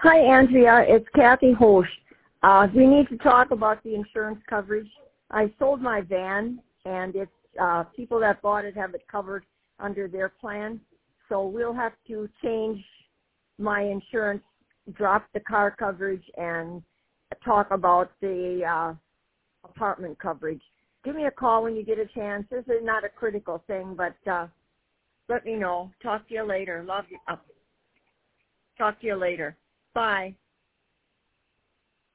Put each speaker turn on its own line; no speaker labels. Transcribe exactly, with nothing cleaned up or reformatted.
Hi, Andrea. It's Kathy Hosch. Uh, we need to talk about the insurance coverage. I sold my van, and it's uh, people that bought it have it covered under their plan. So we'll have to change my insurance, drop the car coverage, and talk about the uh, apartment coverage. Give me a call when you get a chance. This is not a critical thing, but uh, let me know. Talk to you later. Love you. Uh, talk to you later. Bye.